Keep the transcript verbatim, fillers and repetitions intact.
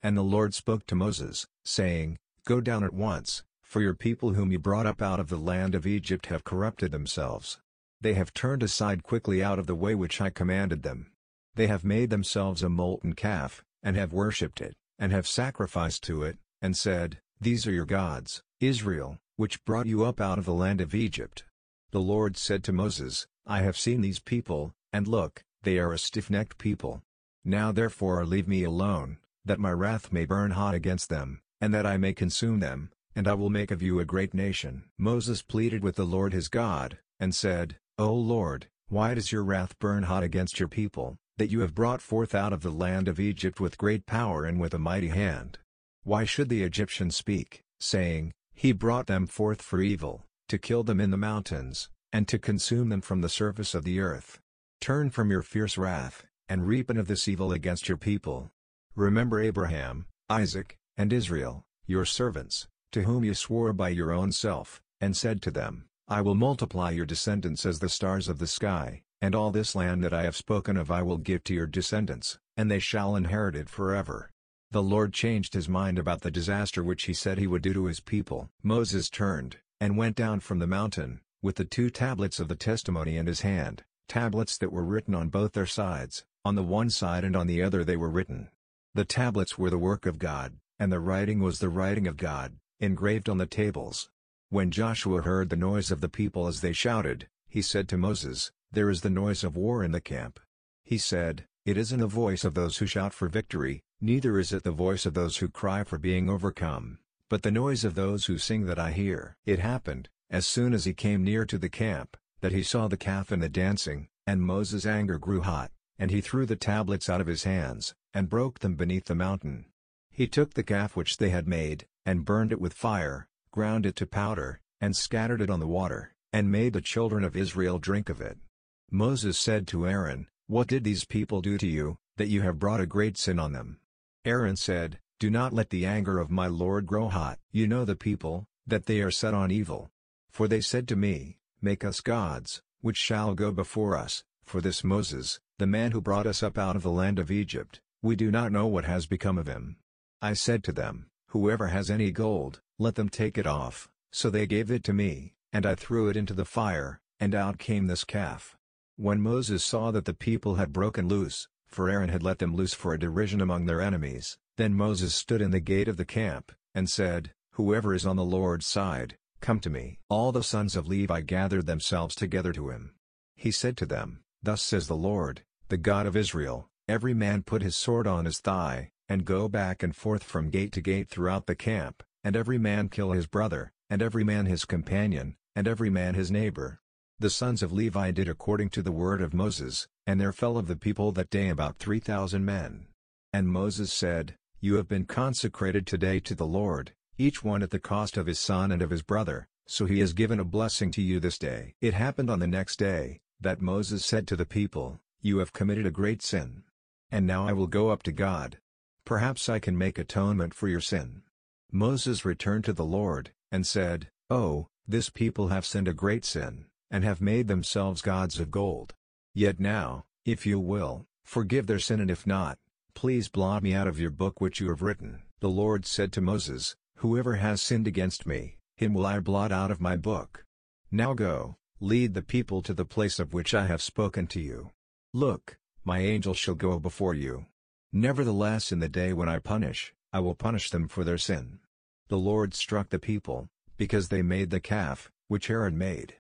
And the Lord spoke to Moses, saying, Go down at once, for your people whom you brought up out of the land of Egypt have corrupted themselves. They have turned aside quickly out of the way which I commanded them. They have made themselves a molten calf, and have worshipped it, and have sacrificed to it, and said, These are your gods, Israel, which brought you up out of the land of Egypt. The Lord said to Moses, I have seen these people, and look, they are a stiff-necked people. Now therefore leave me alone, that my wrath may burn hot against them, and that I may consume them, and I will make of you a great nation. Moses pleaded with the Lord his God, and said, O Lord, why does your wrath burn hot against your people, that you have brought forth out of the land of Egypt with great power and with a mighty hand? Why should the Egyptians speak, saying, He brought them forth for evil, to kill them in the mountains, and to consume them from the surface of the earth? Turn from your fierce wrath, and repent of this evil against your people. Remember Abraham, Isaac, and Israel, your servants, to whom you swore by your own self, and said to them, I will multiply your descendants as the stars of the sky, and all this land that I have spoken of I will give to your descendants, and they shall inherit it forever. The Lord changed his mind about the disaster which he said he would do to his people. Moses turned, and went down from the mountain, with the two tablets of the testimony in his hand, tablets that were written on both their sides, on the one side and on the other they were written. The tablets were the work of God, and the writing was the writing of God, engraved on the tables. When Joshua heard the noise of the people as they shouted, he said to Moses, There is the noise of war in the camp. He said, It isn't the voice of those who shout for victory, neither is it the voice of those who cry for being overcome, but the noise of those who sing that I hear. It happened, as soon as he came near to the camp, that he saw the calf and the dancing, and Moses' anger grew hot, and he threw the tablets out of his hands, and broke them beneath the mountain. He took the calf which they had made, and burned it with fire, ground it to powder, and scattered it on the water, and made the children of Israel drink of it. Moses said to Aaron, What did these people do to you, that you have brought a great sin on them? Aaron said, Do not let the anger of my Lord grow hot. You know the people, that they are set on evil. For they said to me, Make us gods, which shall go before us, for this Moses, the man who brought us up out of the land of Egypt, we do not know what has become of him. I said to them, Whoever has any gold, let them take it off. So they gave it to me, and I threw it into the fire, and out came this calf. When Moses saw that the people had broken loose, for Aaron had let them loose for a derision among their enemies, then Moses stood in the gate of the camp, and said, Whoever is on the Lord's side, come to me. All the sons of Levi gathered themselves together to him. He said to them, Thus says the Lord, the God of Israel, Every man put his sword on his thigh, and go back and forth from gate to gate throughout the camp, and every man kill his brother, and every man his companion, and every man his neighbor. The sons of Levi did according to the word of Moses, and there fell of the people that day about three thousand men. And Moses said, You have been consecrated today to the Lord, each one at the cost of his son and of his brother, so he has given a blessing to you this day. It happened on the next day, that Moses said to the people, You have committed a great sin. And now I will go up to God. Perhaps I can make atonement for your sin. Moses returned to the Lord, and said, Oh, this people have sinned a great sin, and have made themselves gods of gold. Yet now, if you will, forgive their sin, and if not, please blot me out of your book which you have written. The Lord said to Moses, Whoever has sinned against me, him will I blot out of my book. Now go, lead the people to the place of which I have spoken to you. Look, my angel shall go before you. Nevertheless in the day when I punish, I will punish them for their sin. The Lord struck the people, because they made the calf, which Aaron made.